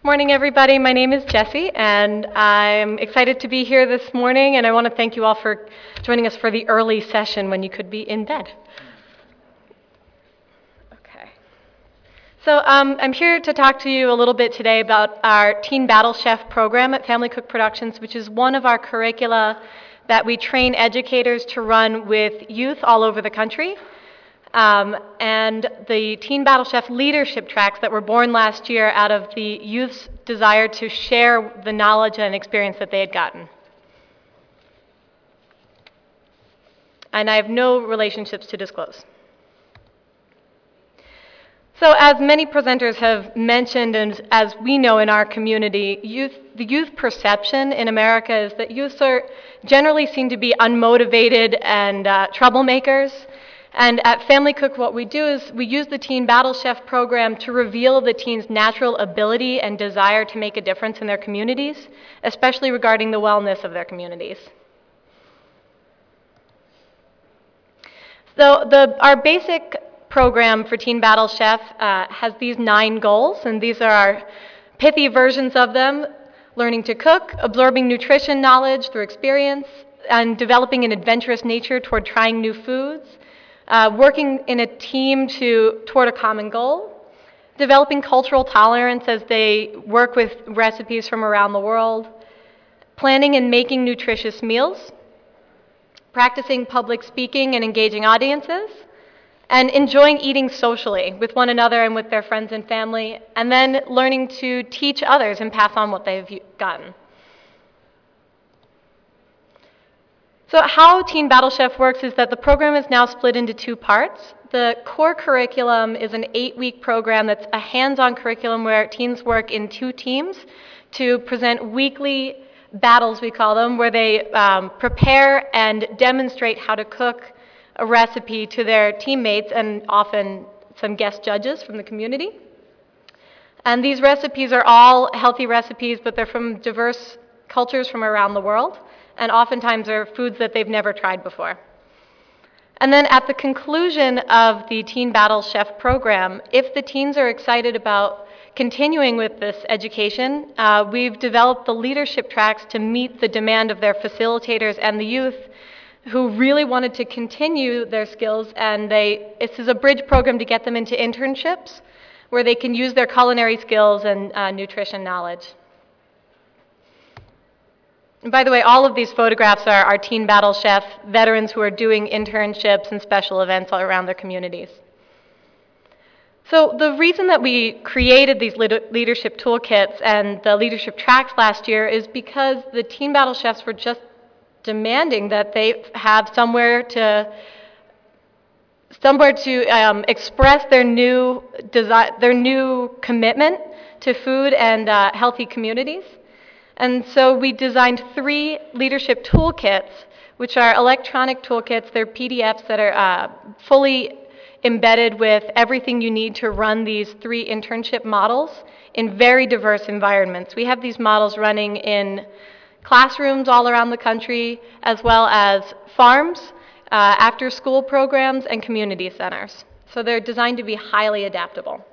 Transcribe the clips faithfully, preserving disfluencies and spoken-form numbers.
Morning, everybody. My name is Jessie, and I'm excited to be here this morning, and I want to thank you all for joining us for the early session when you could be in bed. Okay. So um, I'm here to talk to you a little bit today about our Teen Battle Chef program at Family Cook Productions, which is one of our curricula that we train educators to run with youth all over the country. Um, and the Teen Battle Chef leadership tracks that were born last year out of the youth's desire to share the knowledge and experience that they had gotten. And I have no relationships to disclose. So as many presenters have mentioned, and as we know in our community, youth, the youth perception in America is that youths are generally seen to be unmotivated and uh, troublemakers. And at Family Cook, what we do is we use the Teen Battle Chef program to reveal the teens' natural ability and desire to make a difference in their communities, especially regarding the wellness of their communities. So the, our basic program for Teen Battle Chef uh, has these nine goals, and these are our pithy versions of them: learning to cook, absorbing nutrition knowledge through experience, and developing an adventurous nature toward trying new foods, Uh, working in a team to, toward a common goal, developing cultural tolerance as they work with recipes from around the world, planning and making nutritious meals, practicing public speaking and engaging audiences, and enjoying eating socially with one another and with their friends and family, and then learning to teach others and pass on what they've gotten. So how Teen Battle Chef works is that the program is now split into two parts. The core curriculum is an eight-week program that's a hands-on curriculum where teens work in two teams to present weekly battles, we call them, where they um, prepare and demonstrate how to cook a recipe to their teammates and often some guest judges from the community. And these recipes are all healthy recipes, but they're from diverse cultures from around the world, and oftentimes are foods that they've never tried before. And then at the conclusion of the Teen Battle Chef program, if the teens are excited about continuing with this education, uh, we've developed the leadership tracks to meet the demand of their facilitators and the youth who really wanted to continue their skills, and they, this is a bridge program to get them into internships where they can use their culinary skills and uh, nutrition knowledge. And by the way, all of these photographs are our Teen Battle Chef veterans who are doing internships and special events all around their communities. So the reason that we created these leadership toolkits and the leadership tracks last year is because the Teen Battle Chefs were just demanding that they have somewhere to somewhere to um, express their new desire, their new commitment to food and uh, healthy communities. And so we designed three leadership toolkits, which are electronic toolkits. They're P D Fs that are uh, fully embedded with everything you need to run these three internship models in very diverse environments. We have these models running in classrooms all around the country, as well as farms, uh, after-school programs, and community centers. So they're designed to be highly adaptable.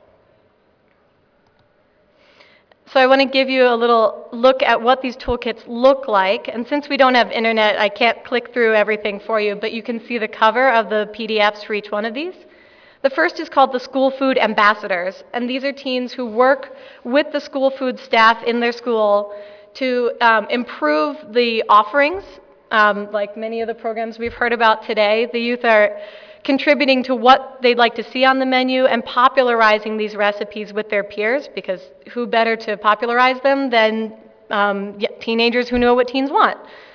So I want to give you a little look at what these toolkits look like. And since we don't have internet, I can't click through everything for you, but you can see the cover of the P D Fs for each one of these. The first is called the School Food Ambassadors, and these are teens who work with the school food staff in their school to um, improve the offerings, um, like many of the programs we've heard about today. The youth are contributing to what they'd like to see on the menu and popularizing these recipes with their peers, because who better to popularize them than um, teenagers who know what teens want.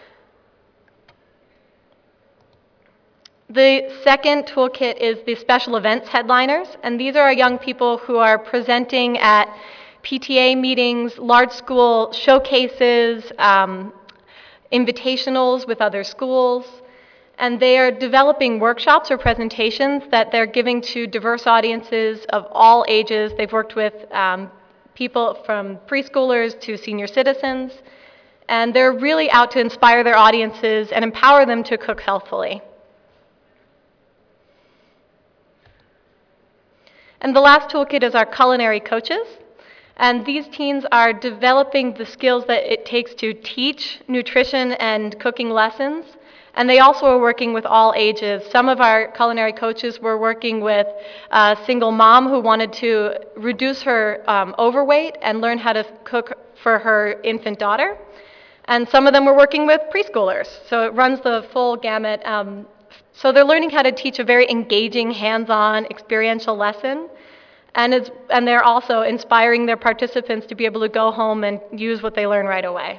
The second toolkit is the special events headliners, and these are our young people who are presenting at P T A meetings, large school showcases, um, invitationals with other schools. And they are developing workshops or presentations that they're giving to diverse audiences of all ages. They've worked with um, people from preschoolers to senior citizens, and they're really out to inspire their audiences and empower them to cook healthfully. And the last toolkit is our culinary coaches. And these teens are developing the skills that it takes to teach nutrition and cooking lessons. And they also are working with all ages. Some of our culinary coaches were working with a single mom who wanted to reduce her um, overweight and learn how to cook for her infant daughter. And some of them were working with preschoolers. So it runs the full gamut. Um, so they're learning how to teach a very engaging, hands-on, experiential lesson. And, it's, and they're also inspiring their participants to be able to go home and use what they learn right away.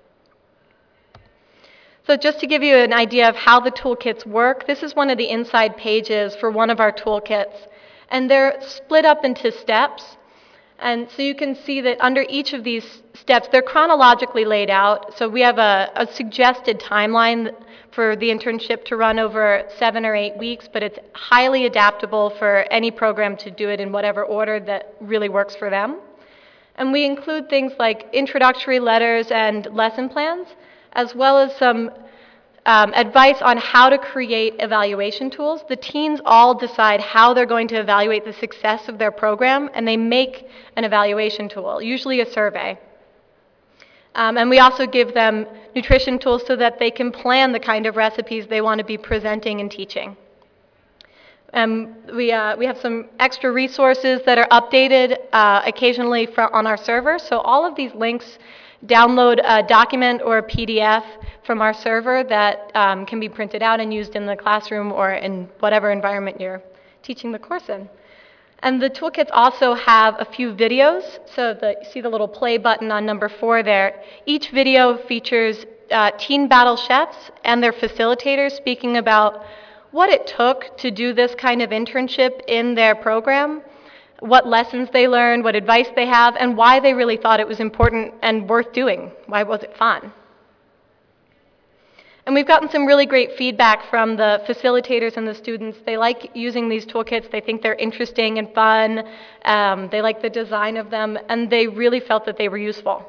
So just to give you an idea of how the toolkits work, this is one of the inside pages for one of our toolkits. And they're split up into steps. And so you can see that under each of these steps, they're chronologically laid out. So we have a, a suggested timeline for the internship to run over seven or eight weeks, but it's highly adaptable for any program to do it in whatever order that really works for them. And we include things like introductory letters and lesson plans, as well as some um, advice on how to create evaluation tools. The teens all decide how they're going to evaluate the success of their program, and they make an evaluation tool, usually a survey. Um, and we also give them nutrition tools so that they can plan the kind of recipes they want to be presenting and teaching. Um, we, uh, we have some extra resources that are updated uh, occasionally from, on our server. So all of these links download a document or a P D F from our server that um, can be printed out and used in the classroom or in whatever environment you're teaching the course in. And the toolkits also have a few videos. So the, you see the little play button on number four there. Each video features uh, teen battle chefs and their facilitators speaking about what it took to do this kind of internship in their program, what lessons they learned, what advice they have, and why they really thought it was important and worth doing. Why was it fun? And we've gotten some really great feedback from the facilitators and the students. They like using these toolkits. They think they're interesting and fun. Um, they like the design of them, and they really felt that they were useful.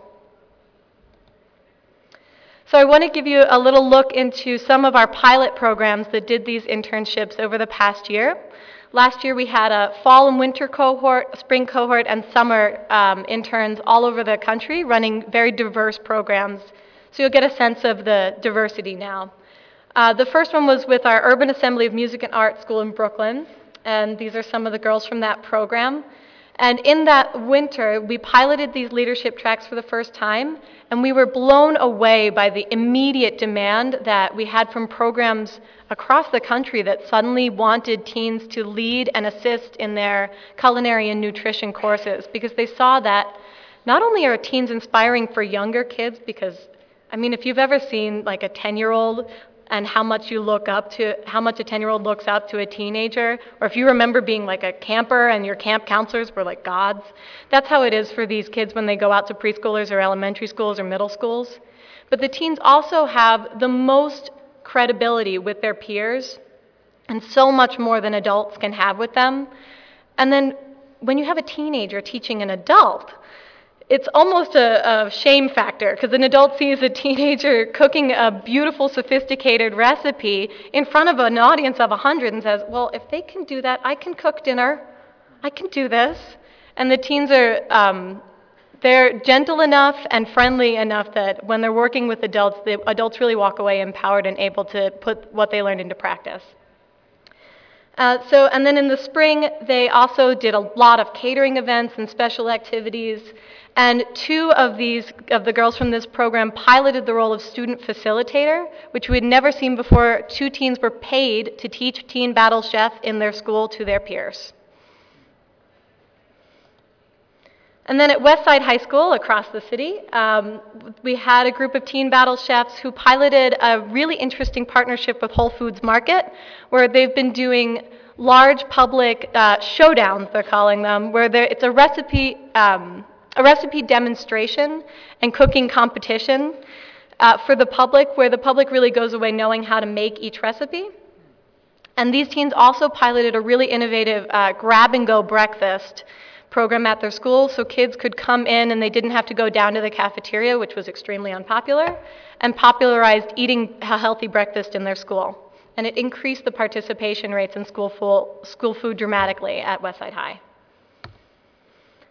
So I want to give you a little look into some of our pilot programs that did these internships over the past year. Last year we had a fall and winter cohort, a spring cohort, and summer um, interns all over the country running very diverse programs. So you'll get a sense of the diversity now. Uh, the first one was with our Urban Assembly of Music and Art School in Brooklyn, and these are some of the girls from that program. And in that winter, we piloted these leadership tracks for the first time, and we were blown away by the immediate demand that we had from programs across the country that suddenly wanted teens to lead and assist in their culinary and nutrition courses, because they saw that not only are teens inspiring for younger kids, because, I mean, if you've ever seen like a ten-year-old and how much you look up to, how much a ten-year-old looks up to a teenager, or if you remember being like a camper and your camp counselors were like gods, that's how it is for these kids when they go out to preschoolers or elementary schools or middle schools. But the teens also have the most credibility with their peers, and so much more than adults can have with them. And then when you have a teenager teaching an adult, it's almost a, a shame factor, because an adult sees a teenager cooking a beautiful, sophisticated recipe in front of an audience of a hundred and says, well, if they can do that, I can cook dinner. I can do this. And the teens are, um, they're gentle enough and friendly enough that when they're working with adults, the adults really walk away empowered and able to put what they learned into practice. Uh, so, and then in the spring, they also did a lot of catering events and special activities. And two of these, of the girls from this program piloted the role of student facilitator, which we had never seen before. Two teens were paid to teach teen battle chef in their school to their peers. And then at Westside High School across the city, um, we had a group of teen battle chefs who piloted a really interesting partnership with Whole Foods Market, where they've been doing large public uh, showdowns, they're calling them, where it's a recipe, um, a recipe demonstration and cooking competition uh, for the public, where the public really goes away knowing how to make each recipe. And these teens also piloted a really innovative uh, grab-and-go breakfast program at their school, so kids could come in and they didn't have to go down to the cafeteria, which was extremely unpopular, and popularized eating a healthy breakfast in their school. And it increased the participation rates in school, full, school food dramatically at Westside High.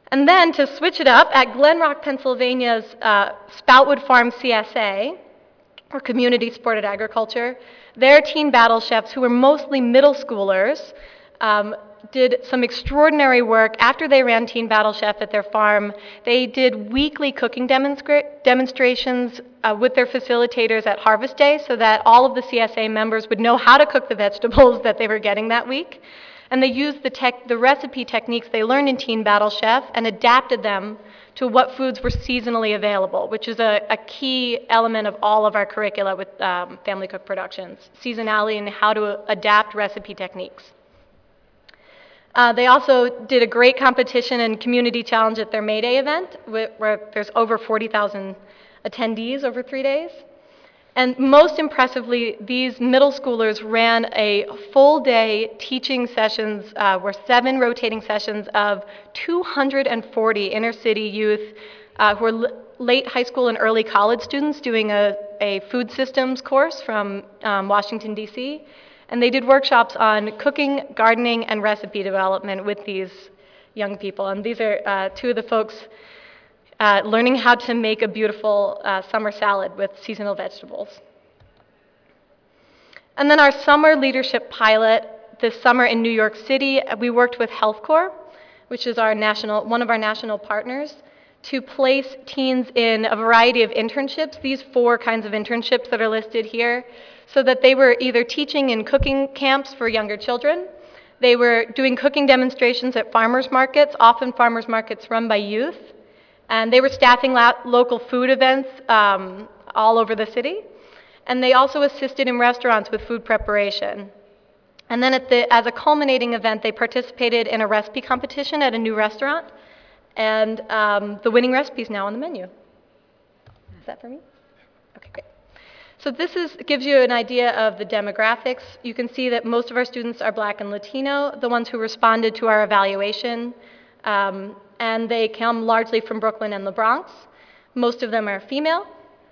And then to switch it up, at Glen Rock, Pennsylvania's uh, Spoutwood Farm C S A, or Community Supported Agriculture, their teen battle chefs, who were mostly middle schoolers, um, did some extraordinary work. After they ran Teen Battle Chef at their farm, they did weekly cooking demonstra- demonstrations uh, with their facilitators at Harvest Day so that all of the C S A members would know how to cook the vegetables that they were getting that week. And they used the, tech, the recipe techniques they learned in Teen Battle Chef and adapted them to what foods were seasonally available, which is a, a key element of all of our curricula with um, Family Cook Productions, seasonality and how to adapt recipe techniques. Uh, they also did a great competition and community challenge at their May Day event, where, where there's over forty thousand attendees over three days. And most impressively, these middle schoolers ran a full day teaching sessions, uh, were seven rotating sessions of two hundred forty inner city youth uh, who were l- late high school and early college students doing a, a food systems course from um, Washington, D C, and they did workshops on cooking, gardening, and recipe development with these young people. And these are uh, two of the folks uh, learning how to make a beautiful uh, summer salad with seasonal vegetables. And then our summer leadership pilot this summer in New York City, we worked with Health Corps, which is our national, one of our national partners, to place teens in a variety of internships, these four kinds of internships that are listed here, so that they were either teaching in cooking camps for younger children, they were doing cooking demonstrations at farmers markets, often farmers markets run by youth, and they were staffing la- local food events um, all over the city, and they also assisted in restaurants with food preparation. And then at the, as a culminating event, they participated in a recipe competition at a new restaurant, and um, the winning recipe is now on the menu. Is that for me? Okay, great. So this is, gives you an idea of the demographics. You can see that most of our students are Black and Latino, the ones who responded to our evaluation, um, and they come largely from Brooklyn and the Bronx. Most of them are female,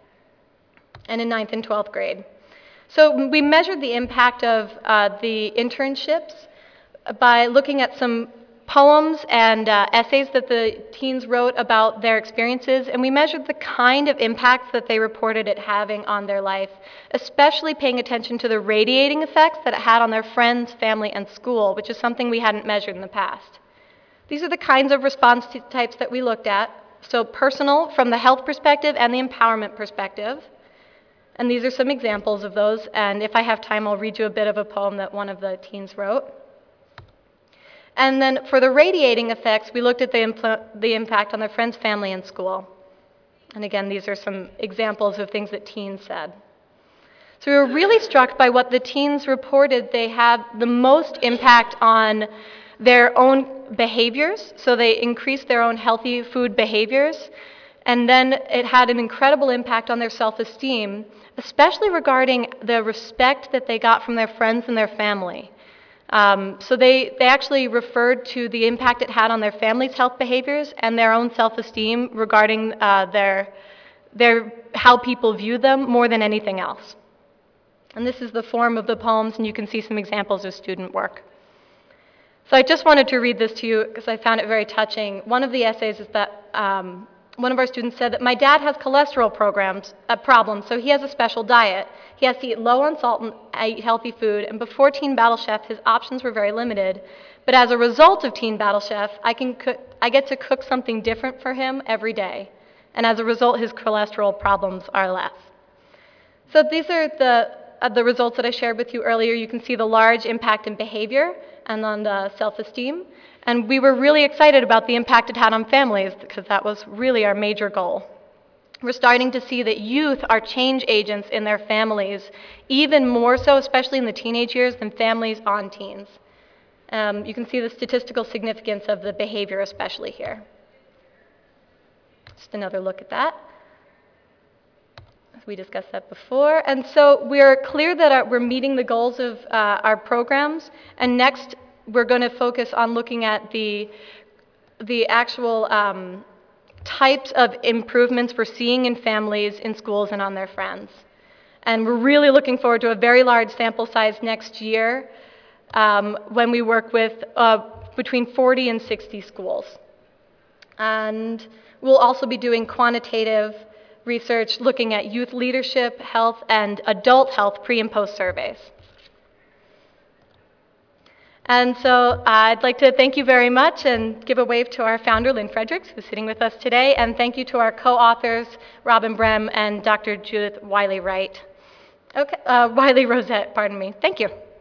and in ninth and twelfth grade. So we measured the impact of uh, the internships by looking at some poems and uh, essays that the teens wrote about their experiences, and we measured the kind of impacts that they reported it having on their life, especially paying attention to the radiating effects that it had on their friends, family, and school, which is something we hadn't measured in the past. These are the kinds of response types that we looked at, so personal from the health perspective and the empowerment perspective. And these are some examples of those, and if I have time, I'll read you a bit of a poem that one of the teens wrote. And then for the radiating effects, we looked at the, impl- the impact on their friends, family, and school. And again, these are some examples of things that teens said. So we were really struck by what the teens reported they had the most impact on their own behaviors, so they increased their own healthy food behaviors, and then it had an incredible impact on their self-esteem, especially regarding the respect that they got from their friends and their family. Um, so they, they actually referred to the impact it had on their family's health behaviors and their own self-esteem regarding uh, their, their, how people view them more than anything else. And this is the form of the poems, and you can see some examples of student work. So I just wanted to read this to you because I found it very touching. One of the essays is that um, one of our students said that my dad has cholesterol programs, uh, problems, so he has a special diet. He has to eat low on salt and eat healthy food, and before Teen Battle Chef, his options were very limited. But as a result of Teen Battle Chef, I, can cook, I get to cook something different for him every day. And as a result, his cholesterol problems are less. So these are the, uh, the results that I shared with you earlier. You can see the large impact in behavior and on the self-esteem. And we were really excited about the impact it had on families because that was really our major goal. We're starting to see that youth are change agents in their families, even more so, especially in the teenage years, than families on teens. Um, you can see the statistical significance of the behavior, especially here. Just another look at that. We discussed that before. And so we're clear that our, we're meeting the goals of uh, our programs, and next we're going to focus on looking at the, the actual um, types of improvements we're seeing in families, in schools, and on their friends. And we're really looking forward to a very large sample size next year um, when we work with uh, between forty and sixty schools. And we'll also be doing quantitative research looking at youth leadership, health, and adult health pre and post surveys. And so uh, I'd like to thank you very much and give a wave to our founder, Lynn Fredericks, who's sitting with us today, and thank you to our co-authors, Robin Brem and Doctor Judith Wiley-Wright. Okay, uh, Wiley-Rosette, pardon me. Thank you.